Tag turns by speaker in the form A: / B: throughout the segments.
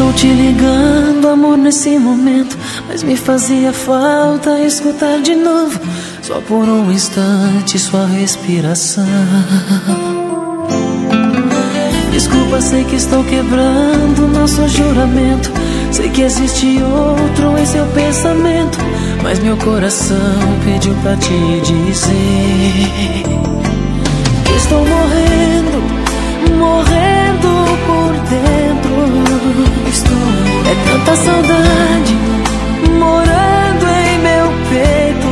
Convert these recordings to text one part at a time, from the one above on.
A: estou te ligando, amor, nesse momento, mas me fazia falta escutar de novo, só por um instante, sua respiração. Desculpa, sei que estou quebrando nosso juramento, sei que existe outro em seu pensamento, mas meu coração pediu pra te dizer que estou morrendo, morrendo por dentro. É tanta saudade morando em meu peito.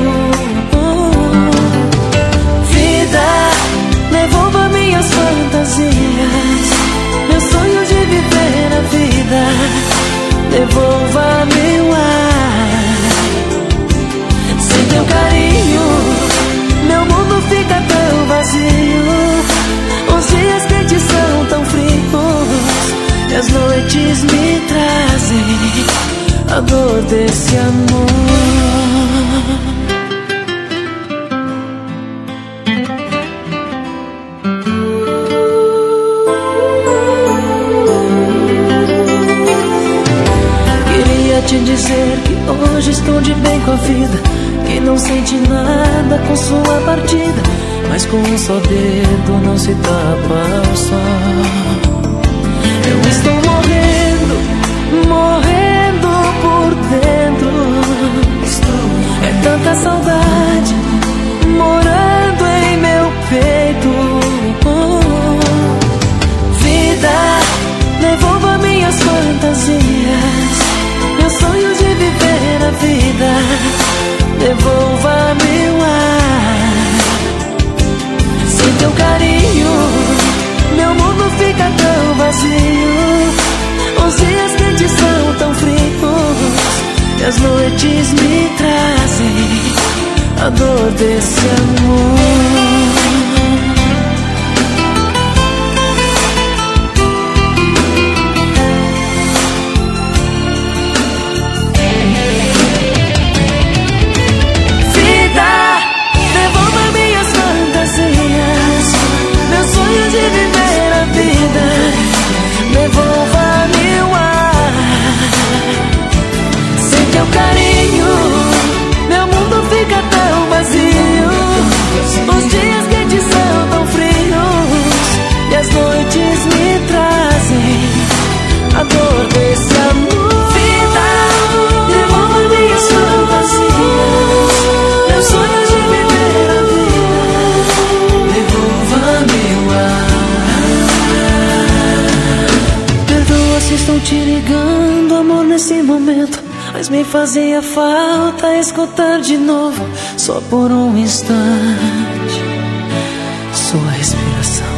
A: Vida, devolva minhas fantasias, meu sonho de viver a vida. Devolva meu ar. Sem teu carinho, meu mundo fica tão vazio. Os dias quentes são tão frios e as noites me trazem a dor desse amor. Queria te dizer que hoje estou de bem com a vida, que não sente nada com sua partida, mas com um só dedo não se tapa o sol. Eu estou morrendo, morrendo por dentro. É tanta saudade morando em meu peito. Vida, devolva minhas fantasias, meus sonhos de viver a vida. Devolva meu ar. Sem teu carinho, meu mundo fica tão vazio. Os dias quentes são tão frios e as noites me trazem a dor desse amor. A dor desse amor. Vida, devolva minhas fantasias, meus sonhos de viver a vida. Devolva meu ar. Perdoa se estou te ligando, amor, nesse momento, mas me fazia falta escutar de novo, só por um instante, sua respiração.